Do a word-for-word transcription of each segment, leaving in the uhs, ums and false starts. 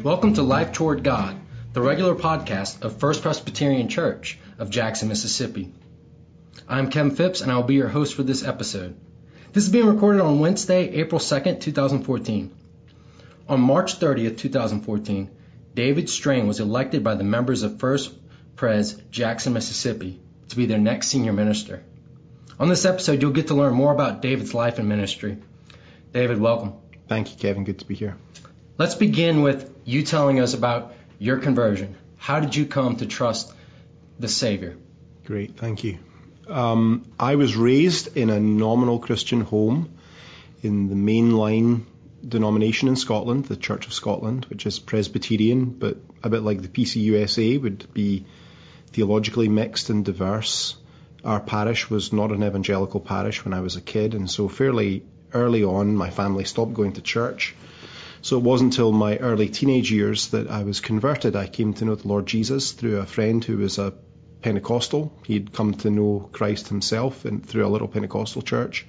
Welcome to Life Toward God, the regular podcast of First Presbyterian Church of Jackson, Mississippi. I'm Kevin Phipps, and I will be your host for this episode. This is being recorded on Wednesday, April second, twenty fourteen. On March thirtieth, twenty fourteen, David Strain was elected by the members of First Pres Jackson, Mississippi, to be their next senior minister. On this episode, you'll get to learn more about David's life and ministry. David, welcome. Thank you, Kevin. Good to be here. Let's begin with you telling us about your conversion. How did you come to trust the Savior? Great, thank you. Um, I was raised in a nominal Christian home in the mainline denomination in Scotland, the Church of Scotland, which is Presbyterian, but a bit like the P C U S A, would be theologically mixed and diverse. Our parish was not an evangelical parish when I was a kid, and so fairly early on my family stopped going to church. So it wasn't until my early teenage years that I was converted. I came to know the Lord Jesus through a friend who was a Pentecostal. He'd come to know Christ himself in, through a little Pentecostal church.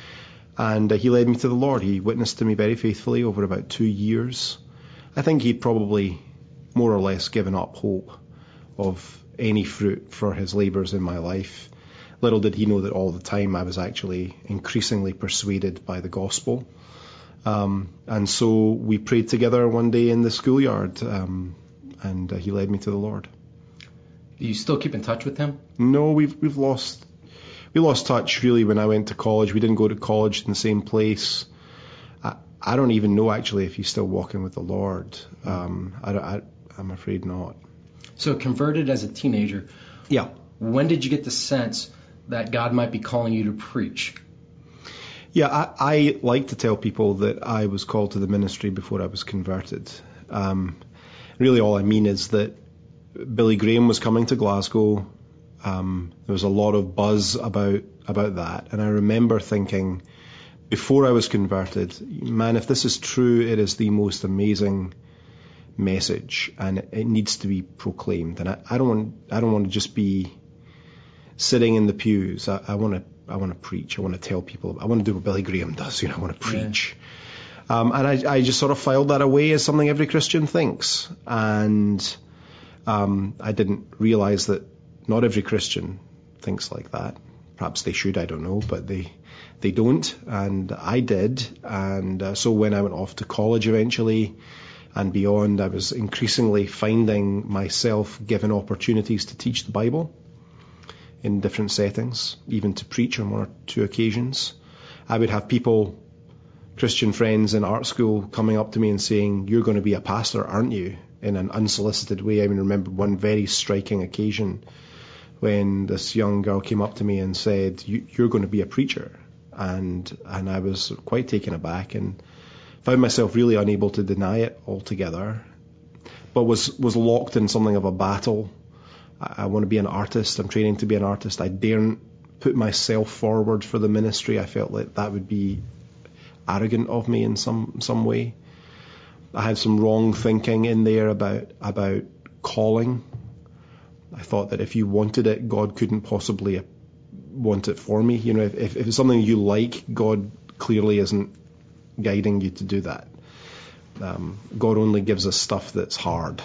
And uh, he led me to the Lord. He witnessed to me very faithfully over about two years. I think he'd probably more or less given up hope of any fruit for his labours in my life. Little did he know that all the time I was actually increasingly persuaded by the gospel. Um, and so we prayed together one day in the schoolyard, um, and uh, he led me to the Lord. Do you still keep in touch with him? No, we've we've lost we lost touch really when I went to college. We didn't go to college in the same place. I, I don't even know actually if he's still walking with the Lord. Um, I, I, I'm afraid not. So converted as a teenager. Yeah. When did you get the sense that God might be calling you to preach? Yeah, I, I like to tell people that I was called to the ministry before I was converted. Um, really all I mean is that Billy Graham was coming to Glasgow. Um, there was a lot of buzz about about that. And I remember thinking, before I was converted, man, if this is true, it is the most amazing message, and it needs to be proclaimed. And I, I don't want I don't want to just be sitting in the pews. I, I want to I want to preach. I want to tell people. I want to do what Billy Graham does. You know, I want to preach. Yeah. Um, and I, I just sort of filed that away as something every Christian thinks. And um, I didn't realize that not every Christian thinks like that. Perhaps they should. I don't know, but they they don't. And I did. And uh, so when I went off to college eventually and beyond, I was increasingly finding myself given opportunities to teach the Bible in different settings, even to preach on one or two occasions. I would have people, Christian friends in art school, coming up to me and saying, "You're going to be a pastor, aren't you?" in an unsolicited way. I mean, I remember one very striking occasion when this young girl came up to me and said, you, "You're going to be a preacher." And and I was quite taken aback and found myself really unable to deny it altogether, but was, was locked in something of a battle. I want to be an artist. I'm training to be an artist. I daren't put myself forward for the ministry. I felt like that would be arrogant of me in some some way. I had some wrong thinking in there about about calling. I thought that if you wanted it, God couldn't possibly want it for me. You know, if, if it's something you like, God clearly isn't guiding you to do that. Um, God only gives us stuff that's hard.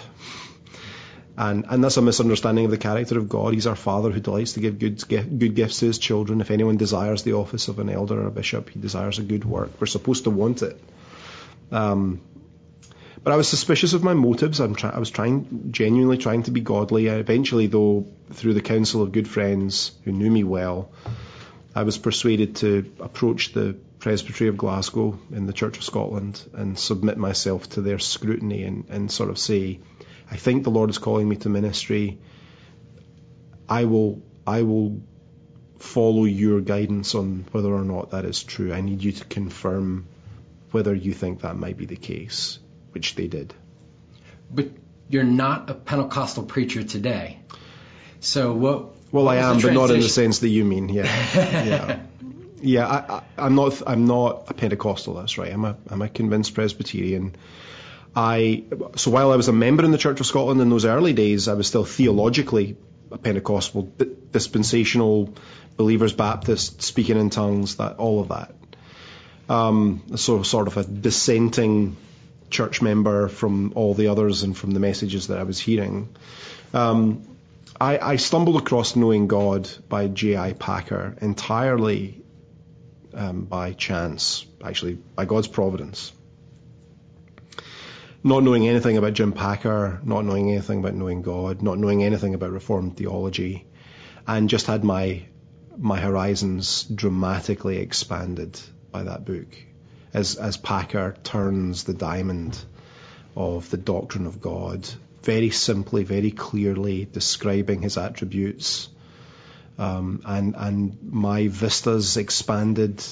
And, and that's a misunderstanding of the character of God. He's our Father who delights to give good, good gifts to his children. If anyone desires the office of an elder or a bishop, he desires a good work. We're supposed to want it. Um, but I was suspicious of my motives. I'm try- I was trying, genuinely trying to be godly. I eventually, though, through the counsel of good friends who knew me well, I was persuaded to approach the Presbytery of Glasgow in the Church of Scotland and submit myself to their scrutiny and, and sort of say, I think the Lord is calling me to ministry. I will I will follow your guidance on whether or not that is true. I need you to confirm whether you think that might be the case, which they did. But you're not a Pentecostal preacher today. So what? Well, what I am, but not in the sense that you mean. Yeah, yeah, yeah. I, I, I'm not. I'm not a Pentecostal. That's right. I'm a. I'm a convinced Presbyterian. I so while I was a member in the Church of Scotland in those early days, I was still theologically a Pentecostal, dispensational, believers Baptist, speaking in tongues, that all of that. Um, so sort of a dissenting church member from all the others and from the messages that I was hearing. Um, I, I stumbled across Knowing God by J I Packer entirely um, by chance, actually by God's providence. Not knowing anything about Jim Packer, not knowing anything about knowing God, not knowing anything about Reformed theology, and just had my my horizons dramatically expanded by that book, as as Packer turns the diamond of the doctrine of God, very simply, very clearly describing his attributes, um, and and my vistas expanded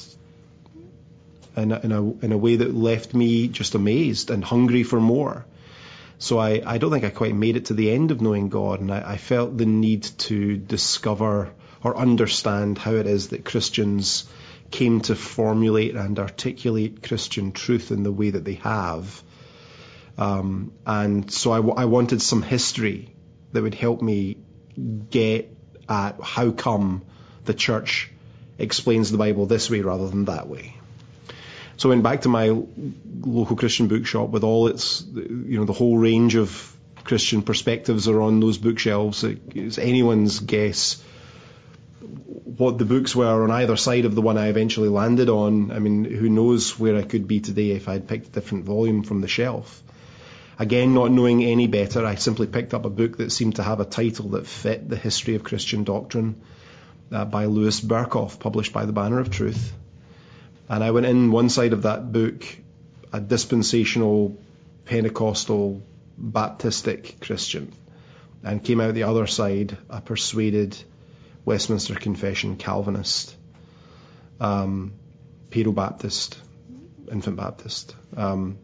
in a, in a in a way that left me just amazed and hungry for more. So I, I don't think I quite made it to the end of Knowing God, and I, I felt the need to discover or understand how it is that Christians came to formulate and articulate Christian truth in the way that they have. Um, and so I, I wanted some history that would help me get at how come the church explains the Bible this way rather than that way. So I went back to my local Christian bookshop with all its, you know, the whole range of Christian perspectives are on those bookshelves. It's anyone's guess what the books were on either side of the one I eventually landed on. I mean, who knows where I could be today if I'd picked a different volume from the shelf. Again, not knowing any better, I simply picked up a book that seemed to have a title that fit the history of Christian doctrine uh, by Louis Berkhoff, published by the Banner of Truth. And I went in one side of that book, a dispensational, Pentecostal, Baptistic Christian, and came out the other side, a persuaded Westminster Confession Calvinist, um, Pedo-Baptist, Infant Baptist. Um,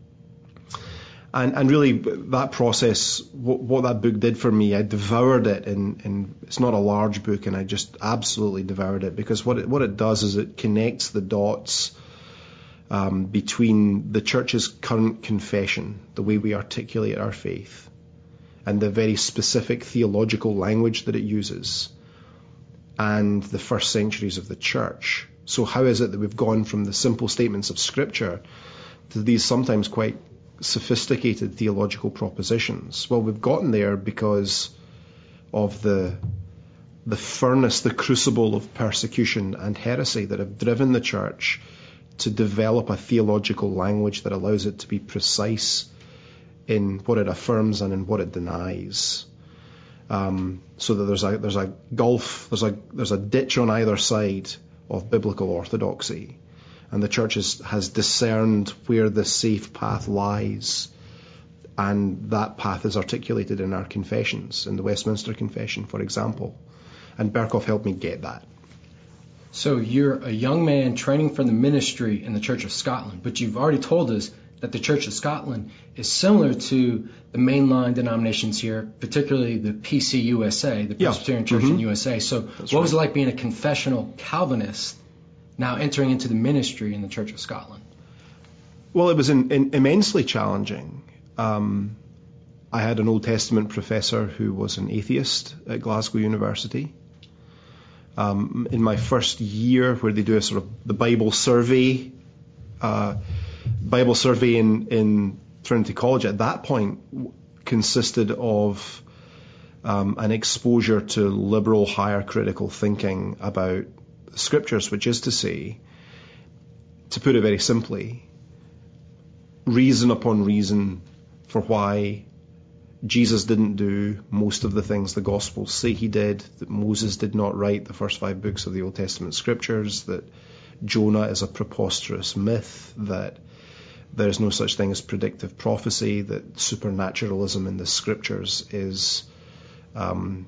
and, and really, that process, what, what that book did for me, I devoured it. In, in, it's not a large book, and I just absolutely devoured it, because what it, what it does is it connects the dots um, between the church's current confession, the way we articulate our faith, and the very specific theological language that it uses, and the first centuries of the church. So how is it that we've gone from the simple statements of Scripture to these sometimes quite sophisticated theological propositions? Well, we've gotten there because of the the furnace, the crucible of persecution and heresy that have driven the church to develop a theological language that allows it to be precise in what it affirms and in what it denies. Um, so that there's a there's a gulf, there's a there's a ditch on either side of biblical orthodoxy, and the church is, has discerned where the safe path lies, and that path is articulated in our confessions, in the Westminster Confession, for example. And Berkhoff helped me get that. So you're a young man training for the ministry in the Church of Scotland, but you've already told us that the Church of Scotland is similar to the mainline denominations here, particularly the P C U S A, the Presbyterian yeah. Church mm-hmm. in U S A. So That's what right. was it like being a confessional Calvinist now entering into the ministry in the Church of Scotland? Well, it was in, in, immensely challenging. Um, I had an Old Testament professor who was an atheist at Glasgow University. Um, in my first year, where they do a sort of the Bible survey, uh, Bible survey in, in Trinity College at that point consisted of um, an exposure to liberal higher critical thinking about the Scriptures, which is to say, to put it very simply, reason upon reason for why Jesus didn't do most of the things the Gospels say he did, that Moses did not write the first five books of the Old Testament Scriptures, that Jonah is a preposterous myth, that there's no such thing as predictive prophecy, that supernaturalism in the Scriptures is um,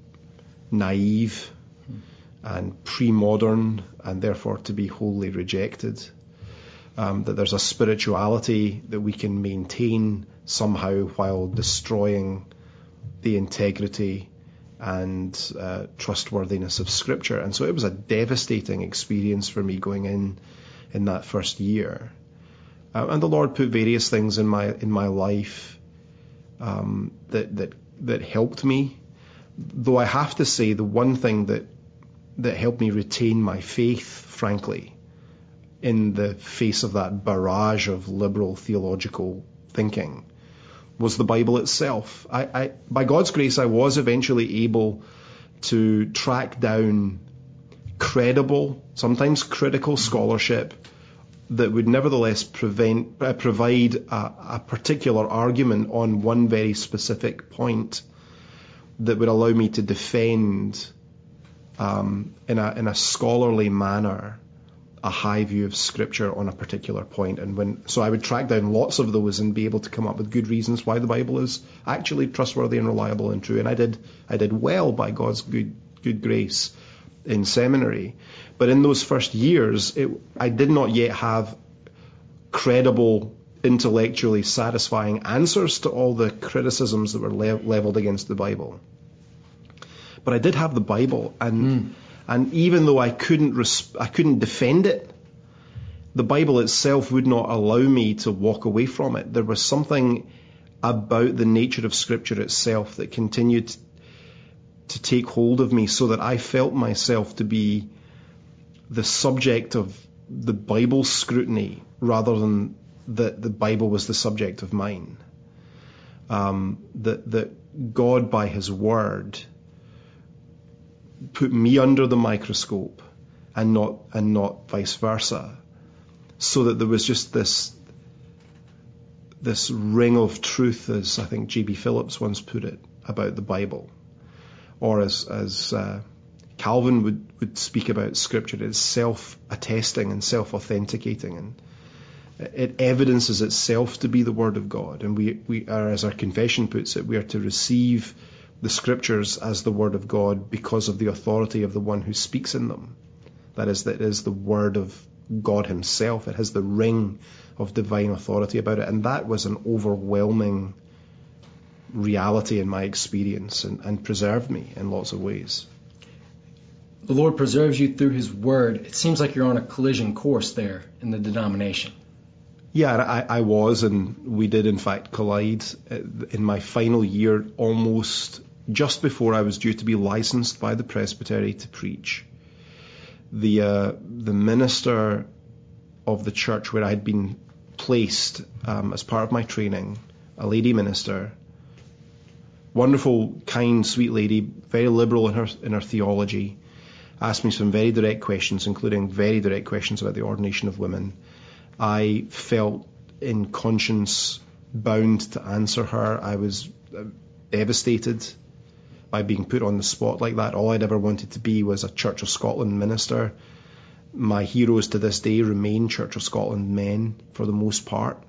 naive and pre-modern and therefore to be wholly rejected. Um, that there's a spirituality that we can maintain somehow while destroying the integrity and uh, trustworthiness of Scripture. And so it was a devastating experience for me going in in that first year. Uh, and the Lord put various things in my in my life um, that that that helped me. Though I have to say, the one thing that that helped me retain my faith, frankly, in the face of that barrage of liberal theological thinking was the Bible itself. I, I, by God's grace, I was eventually able to track down credible, sometimes critical scholarship that would nevertheless prevent, uh, provide a, a particular argument on one very specific point that would allow me to defend um, in a in a scholarly manner a high view of Scripture on a particular point. And when so I would track down lots of those and be able to come up with good reasons why the Bible is actually trustworthy and reliable and true. And I did I did well by God's good good grace in seminary. But in those first years, it, I did not yet have credible, intellectually satisfying answers to all the criticisms that were le- leveled against the Bible. But I did have the Bible, and mm. and even though I couldn't res- I couldn't defend it, the Bible itself would not allow me to walk away from it. There was something about the nature of Scripture itself that continued to take hold of me, so that I felt myself to be the subject of the Bible's scrutiny rather than that the Bible was the subject of mine. Um, that that God, by His Word, put me under the microscope, and not and not vice versa, so that there was just this this ring of truth, as I think J B Phillips once put it, about the Bible. Or as as uh, Calvin would, would speak about Scripture, it's self-attesting and self-authenticating, and it evidences itself to be the Word of God. And we, we are, as our confession puts it, we are to receive the Scriptures as the Word of God because of the authority of the one who speaks in them. That is, that is the Word of God Himself. It has the ring of divine authority about it, and that was an overwhelming reality in my experience, and, and preserved me in lots of ways. The Lord preserves you through His Word. It seems like you're on a collision course there in the denomination. Yeah, I, I was, and we did in fact collide in my final year, almost just before I was due to be licensed by the presbytery to preach. The uh, the minister of the church where I had been placed um, as part of my training, a lady minister, wonderful, kind, sweet lady, very liberal in her in her theology, asked me some very direct questions, including very direct questions about the ordination of women. I felt in conscience bound to answer her. I was devastated by being put on the spot like that. All I'd ever wanted to be was a Church of Scotland minister. My heroes to this day remain Church of Scotland men for the most part.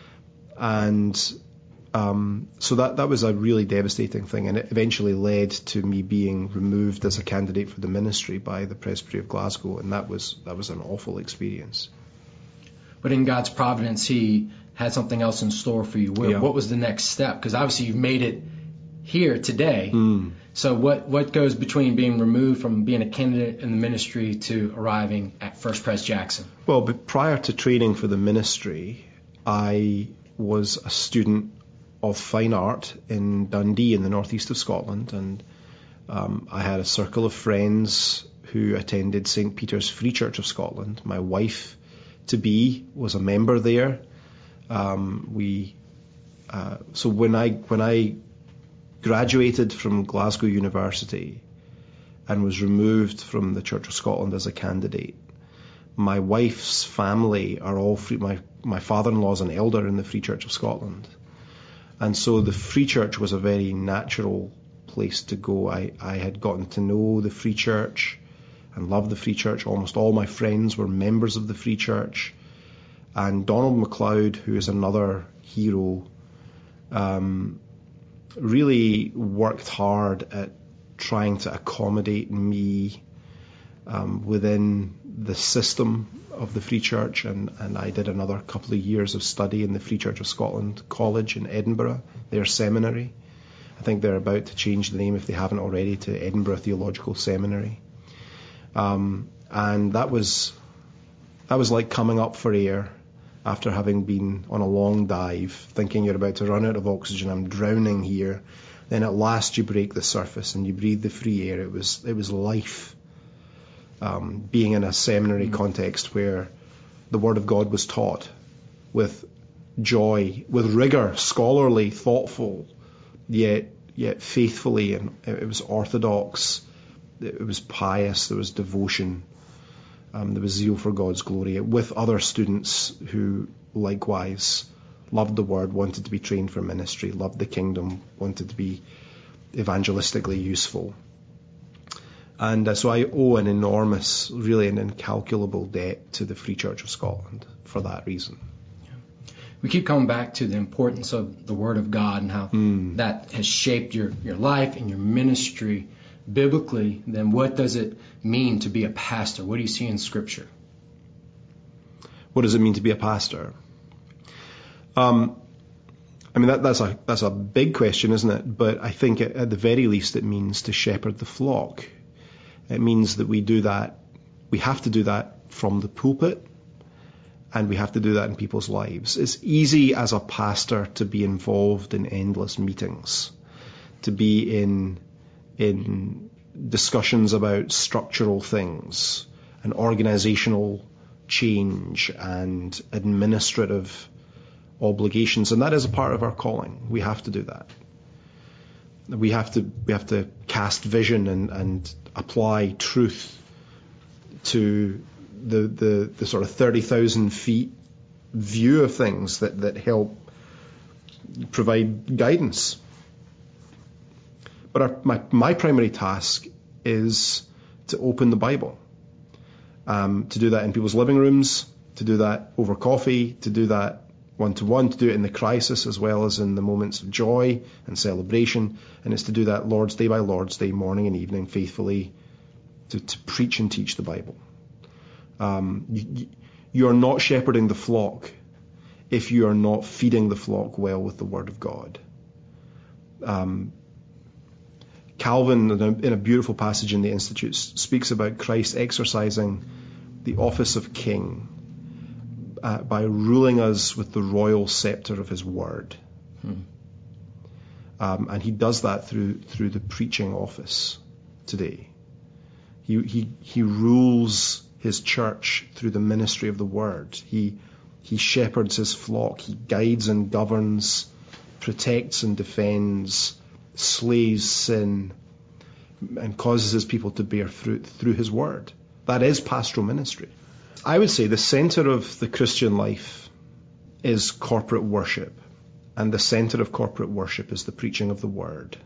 And Um, so that, that was a really devastating thing, and it eventually led to me being removed as a candidate for the ministry by the Presbytery of Glasgow, and that was that was an awful experience. But in God's providence, He had something else in store for you. What, yeah. what was the next step? Because obviously you've made it here today. Mm. So what, what goes between being removed from being a candidate in the ministry to arriving at First Pres Jackson? Well, but prior to training for the ministry, I was a student of fine art in Dundee in the northeast of Scotland, and um, I had a circle of friends who attended Saint Peter's Free Church of Scotland. My wife-to-be was a member there. Um, we uh, so when I when I graduated from Glasgow University and was removed from the Church of Scotland as a candidate, my wife's family are all free. My my father-in-law's an elder in the Free Church of Scotland. And so the Free Church was a very natural place to go. I, I had gotten to know the Free Church and loved the Free Church. Almost all my friends were members of the Free Church. And Donald MacLeod, who is another hero, um, really worked hard at trying to accommodate me um, within the system of the Free Church, and, and I did another couple of years of study in the Free Church of Scotland College in Edinburgh, their seminary. I think they're about to change the name, if they haven't already, to Edinburgh Theological Seminary. Um, and that was that was like coming up for air after having been on a long dive, thinking you're about to run out of oxygen, I'm drowning here. Then at last you break the surface and you breathe the free air. It was it was life. Um, being in a seminary context where the Word of God was taught with joy, with rigor, scholarly, thoughtful, yet yet faithfully, and it was orthodox, it was pious, there was devotion, um, there was zeal for God's glory, with other students who likewise loved the Word, wanted to be trained for ministry, loved the kingdom, wanted to be evangelistically useful. And uh, so I owe an enormous, really an incalculable debt to the Free Church of Scotland for that reason. We keep coming back to the importance of the Word of God and how mm. that has shaped your, your life and your ministry. Biblically, then what does it mean to be a pastor? What do you see in Scripture? What does it mean to be a pastor? Um, I mean, that, that's a that's a big question, isn't it? But I think at, at the very least it means to shepherd the flock. It means that we do that, we have to do that from the pulpit, and we have to do that in people's lives. It's easy as a pastor to be involved in endless meetings, to be in in discussions about structural things and organizational change and administrative obligations, and that is a part of our calling. We have to do that. We have to we have to cast vision and, and apply truth to the, the, the sort of thirty thousand feet view of things that, that help provide guidance. But our, my, my primary task is to open the Bible, um, to do that in people's living rooms, to do that over coffee, to do that one-to-one, to do it in the crisis as well as in the moments of joy and celebration, and it's to do that Lord's Day by Lord's Day, morning and evening, faithfully, to, to preach and teach the Bible. Um, you, you are not shepherding the flock if you are not feeding the flock well with the Word of God. Um, Calvin, in a, in a beautiful passage in the Institutes, speaks about Christ exercising the office of king Uh, by ruling us with the royal scepter of his word. Hmm. Um, and he does that through through the preaching office today. He, he, he rules his church through the ministry of the word. He, he shepherds his flock. He guides and governs, protects and defends, slays sin, and causes his people to bear fruit through his word. That is pastoral ministry. I would say the center of the Christian life is corporate worship, and the center of corporate worship is the preaching of the word.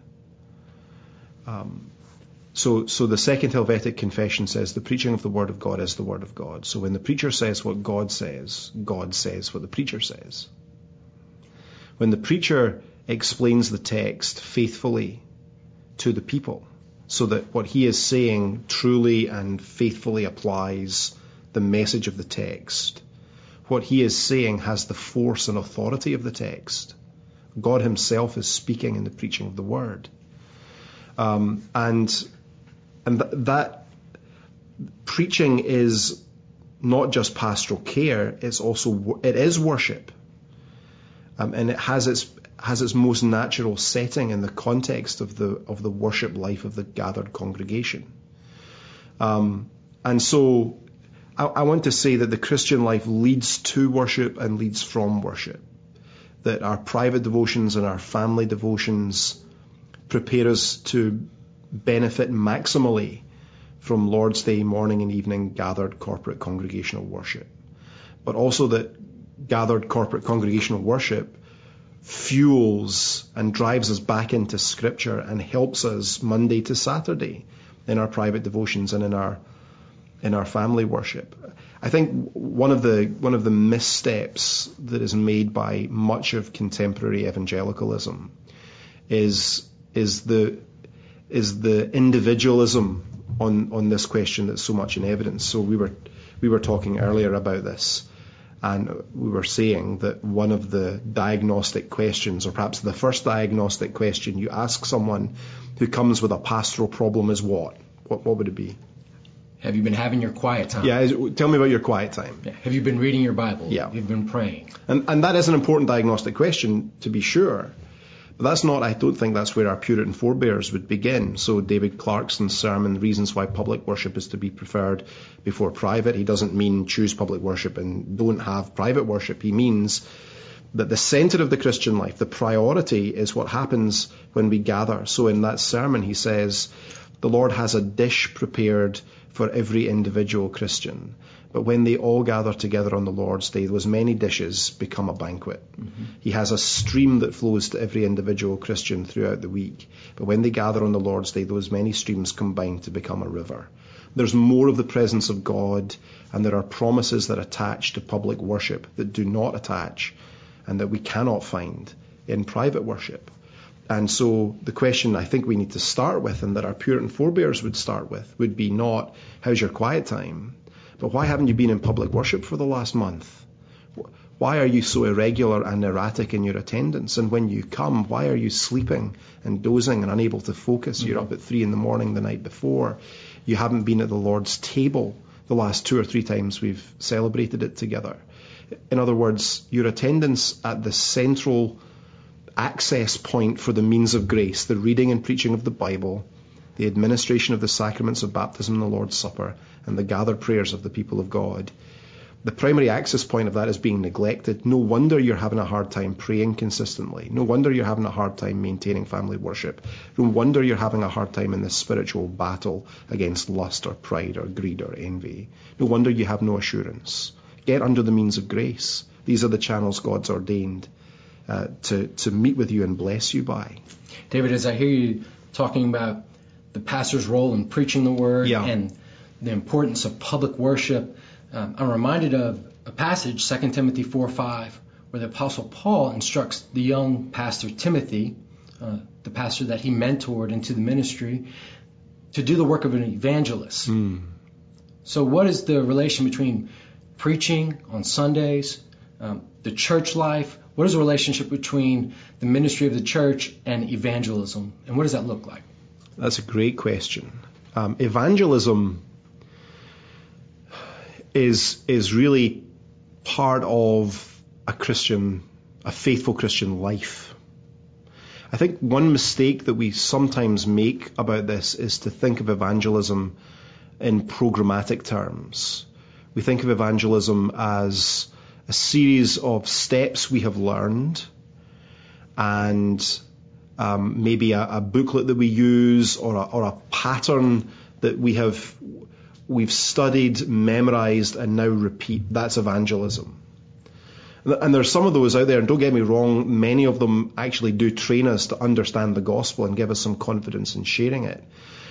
Um, so, so the Second Helvetic Confession says the preaching of the word of God is the word of God. So when the preacher says what God says, God says what the preacher says. When the preacher explains the text faithfully to the people, so that what he is saying truly and faithfully applies the message of the text, what he is saying has the force and authority of the text. God himself is speaking in the preaching of the word. Um, and and th- that preaching is not just pastoral care, it's also, it is worship. Um, and it has its has its most natural setting in the context of the of the worship life of the gathered congregation. Um, and so I, I want to say that the Christian life leads to worship and leads from worship. That our private devotions and our family devotions prepare us to benefit maximally from Lord's Day morning and evening gathered corporate congregational worship. But also that gathered corporate congregational worship fuels and drives us back into Scripture and helps us Monday to Saturday in our private devotions and in our in our family worship. I think one of the one of the missteps that is made by much of contemporary evangelicalism is is the is the individualism on on this question that's so much in evidence. So we were we were talking earlier about this, and we were saying that one of the diagnostic questions, or perhaps the first diagnostic question you ask someone who comes with a pastoral problem is what? What what would it be? Have you been having your quiet time? Yeah, tell me about your quiet time. Yeah. Have you been reading your Bible? Yeah. Have you been praying? And and that is an important diagnostic question, to be sure. But that's not, I don't think that's where our Puritan forebears would begin. So David Clarkson's sermon, Reasons Why Public Worship is to be Preferred Before Private, he doesn't mean choose public worship and don't have private worship. He means that the centre of the Christian life, the priority, is what happens when we gather. So in that sermon he says, the Lord has a dish prepared for every individual Christian. But when they all gather together on the Lord's Day, those many dishes become a banquet. Mm-hmm. He has a stream that flows to every individual Christian throughout the week. But when they gather on the Lord's Day, those many streams combine to become a river. There's more of the presence of God, and there are promises that attach to public worship that do not attach and that we cannot find in private worship. And so the question I think we need to start with, and that our Puritan forebears would start with, would be not, how's your quiet time? But why haven't you been in public worship for the last month? Why are you so irregular and erratic in your attendance? And when you come, why are you sleeping and dozing and unable to focus? Mm-hmm. You're up at three in the morning the night before. You haven't been at the Lord's table the last two or three times we've celebrated it together. In other words, your attendance at the central access point for the means of grace, the reading and preaching of the Bible, the administration of the sacraments of baptism and the Lord's Supper, and the gathered prayers of the people of God. The primary access point of that is being neglected. No wonder you're having a hard time praying consistently. No wonder you're having a hard time maintaining family worship. No wonder you're having a hard time in this spiritual battle against lust or pride or greed or envy. No wonder you have no assurance. Get under the means of grace. These are the channels God's ordained uh, to, to meet with you and bless you by. David, as I hear you talking about the pastor's role in preaching the word yeah. and the importance of public worship, um, I'm reminded of a passage, Second Timothy four five, where the Apostle Paul instructs the young pastor Timothy, uh, the pastor that he mentored into the ministry, to do the work of an evangelist. Mm. So what is the relation between preaching on Sundays, um, the church life? What is the relationship between the ministry of the church and evangelism? And what does that look like? That's a great question. Um, evangelism is is really part of a Christian, a faithful Christian life. I think one mistake that we sometimes make about this is to think of evangelism in programmatic terms. We think of evangelism as a series of steps we have learned and um, maybe a, a booklet that we use or a, or a pattern that we have we've studied, memorized, and now repeat. That's evangelism. And there's some of those out there, and don't get me wrong, many of them actually do train us to understand the gospel and give us some confidence in sharing it.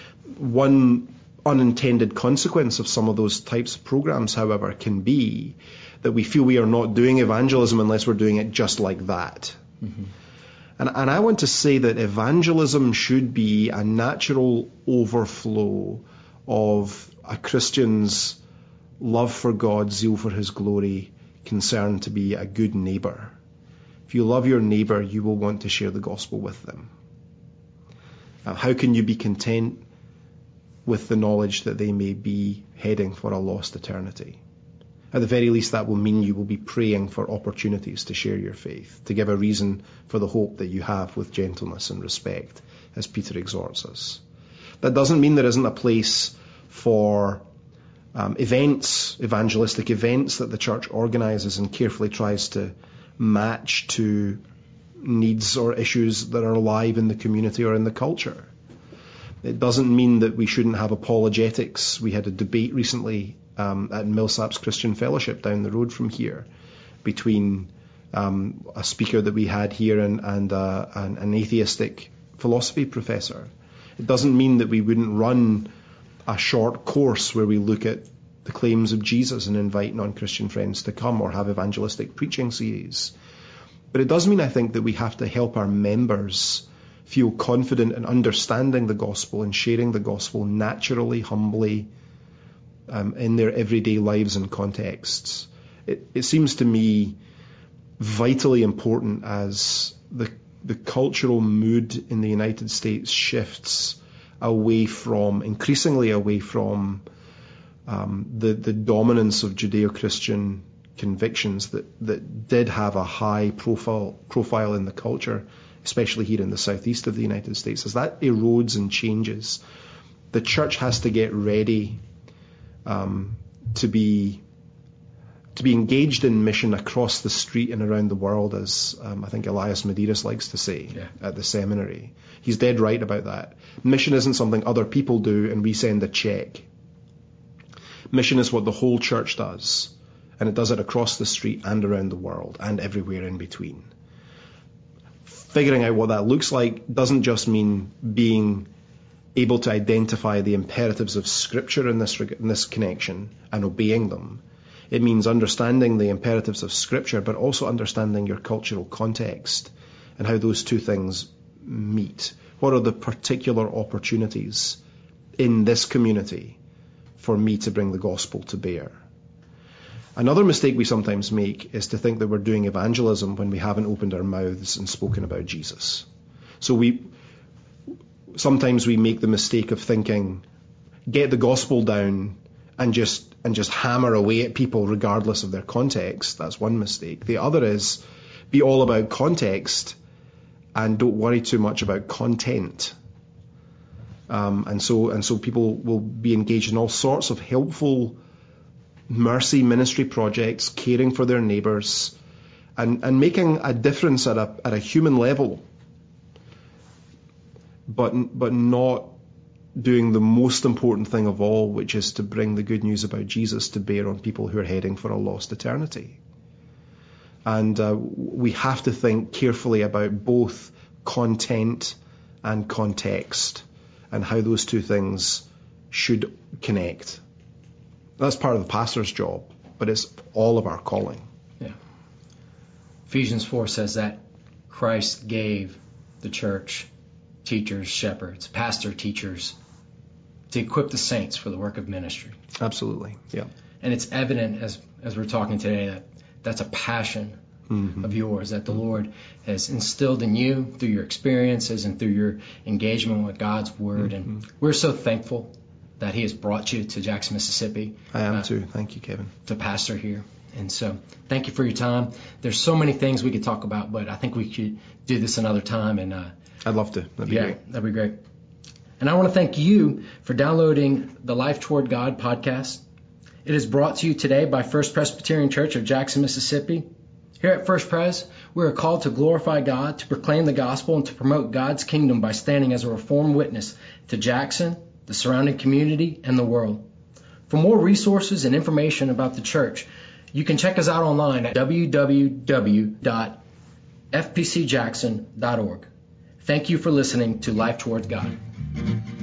One unintended consequence of some of those types of programs, however, can be that we feel we are not doing evangelism unless we're doing it just like that. Mm-hmm. And, and I want to say that evangelism should be a natural overflow of a Christian's love for God, zeal for his glory, concern to be a good neighbour. If you love your neighbour, you will want to share the gospel with them. Uh, how can you be content with the knowledge that they may be heading for a lost eternity? At the very least, that will mean you will be praying for opportunities to share your faith, to give a reason for the hope that you have with gentleness and respect, as Peter exhorts us. That doesn't mean there isn't a place for um, events, evangelistic events that the church organises and carefully tries to match to needs or issues that are alive in the community or in the culture. It doesn't mean that we shouldn't have apologetics. We had a debate recently um, at Millsaps Christian Fellowship down the road from here between um, a speaker that we had here and, and uh, an, an atheistic philosophy professor. It doesn't mean that we wouldn't run a short course where we look at the claims of Jesus and invite non-Christian friends to come, or have evangelistic preaching series. But it does mean, I think, that we have to help our members feel confident in understanding the gospel and sharing the gospel naturally, humbly, um, in their everyday lives and contexts. It, it seems to me vitally important as the the cultural mood in the United States shifts away from, increasingly away from, um, the, the dominance of Judeo-Christian convictions that, that did have a high profile profile in the culture especially here in the southeast of the United States, as that erodes and changes, the church has to get ready um, to be to be engaged in mission across the street and around the world, as um, I think Elias Medeiros likes to say yeah. at the seminary. He's dead right about that. Mission isn't something other people do and we send a check. Mission is what the whole church does, and it does it across the street and around the world and everywhere in between. Figuring out what that looks like doesn't just mean being able to identify the imperatives of Scripture in this, in this connection and obeying them. It means understanding the imperatives of Scripture, but also understanding your cultural context and how those two things meet. What are the particular opportunities in this community for me to bring the gospel to bear? Another mistake we sometimes make is to think that we're doing evangelism when we haven't opened our mouths and spoken about Jesus. So we sometimes we make the mistake of thinking, get the gospel down and just and just hammer away at people regardless of their context. That's one mistake. The other is be all about context and don't worry too much about content. Um, and so and so people will be engaged in all sorts of helpful mercy ministry projects, caring for their neighbours, and, and making a difference at a at a human level, but but not doing the most important thing of all, which is to bring the good news about Jesus to bear on people who are heading for a lost eternity. And uh, we have to think carefully about both content and context and how those two things should connect. That's part of the pastor's job, but it's all of our calling. Yeah. Ephesians four says that Christ gave the church teachers, shepherds, pastor teachers to equip the saints for the work of ministry. Absolutely, yeah. And it's evident as as we're talking today that that's a passion mm-hmm. of yours that the Lord has instilled in you through your experiences and through your engagement with God's Word. Mm-hmm. And we're so thankful that He has brought you to Jackson, Mississippi. I am uh, too. Thank you, Kevin. To pastor here. And so thank you for your time. There's so many things we could talk about, but I think we could do this another time. And uh, I'd love to. That'd be yeah, great. That'd be great. And I want to thank you for downloading the Life Toward God podcast. It is brought to you today by First Presbyterian Church of Jackson, Mississippi. Here at First Pres, we are called to glorify God, to proclaim the gospel, and to promote God's kingdom by standing as a reformed witness to Jackson, the surrounding community, and the world. For more resources and information about the church, you can check us out online at w w w dot f p c jackson dot org. Thank you for listening to Life Towards God.